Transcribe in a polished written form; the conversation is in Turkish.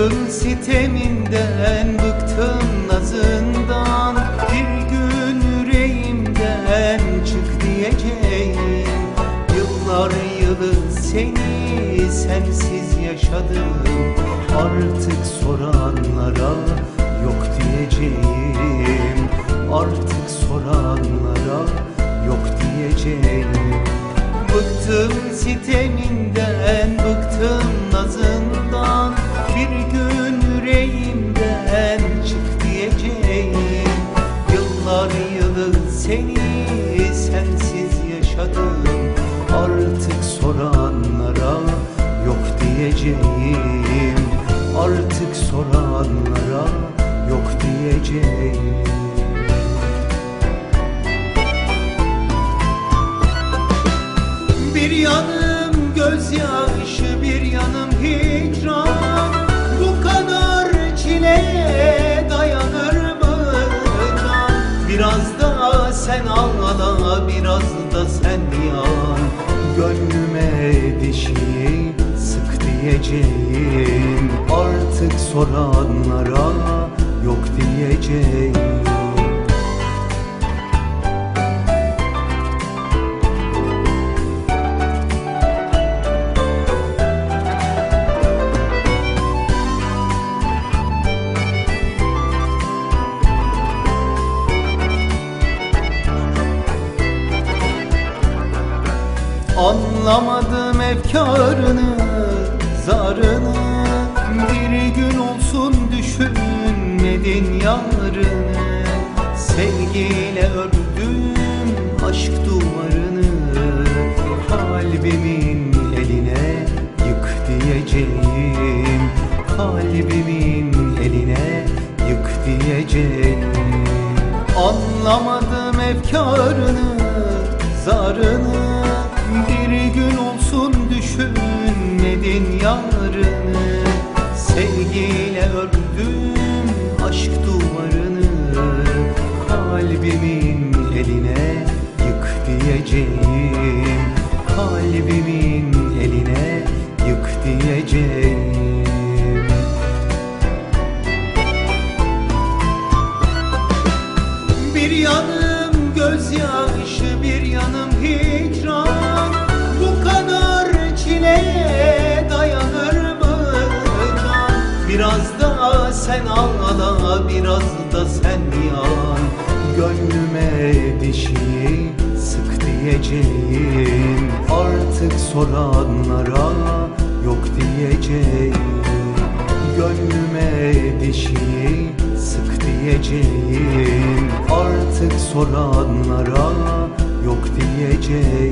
Bıktım siteminden, bıktım nazından. Bir gün yüreğimden çık diyeceğim. Yıllar yılı seni sensiz yaşadım. Artık soranlara yok diyeceğim. Artık soranlara yok diyeceğim. Bıktım siteminden, bıktım nazından. Bir gün yüreğimden çık diyeceğim. Yıllar yılı seni sensiz yaşadım. Artık soranlara yok diyeceğim. Artık soranlara yok diyeceğim. Bir yanım gözyaşı, bir yanım hicran. Bu kadar çileye dayanır mı can? Biraz da sen ağla, biraz da sen yan. Gönlüme dişi sık diyeceğim. Artık soranlara yok diyeceğim. Anlamadım efkarını, zarını. Bir gün olsun düşünmedin yarını. Sevgiyle ördüm aşk duvarını. Kalbimin eline yık diyeceğim. Kalbimin eline yık diyeceğim. Anlamadım efkarını, zarını. Bir gün olsun düşünmedin yarını. Sevgiyle ördüm aşk duvarını. Kalbimin eline yık diyeceğim. Kalbimin eline yık diyeceğim. Bir yanım gözyaşı, bir yanım hicran. Bu kadar çileye dayanır mı can? Biraz da sen ağla, biraz da sen yan. Gönlüme dişi sık diyeceğim. Artık soranlara yok diyeceğim. Gönlüme dişi sık diyeceğim. Artık soranlara yok diyeceğim.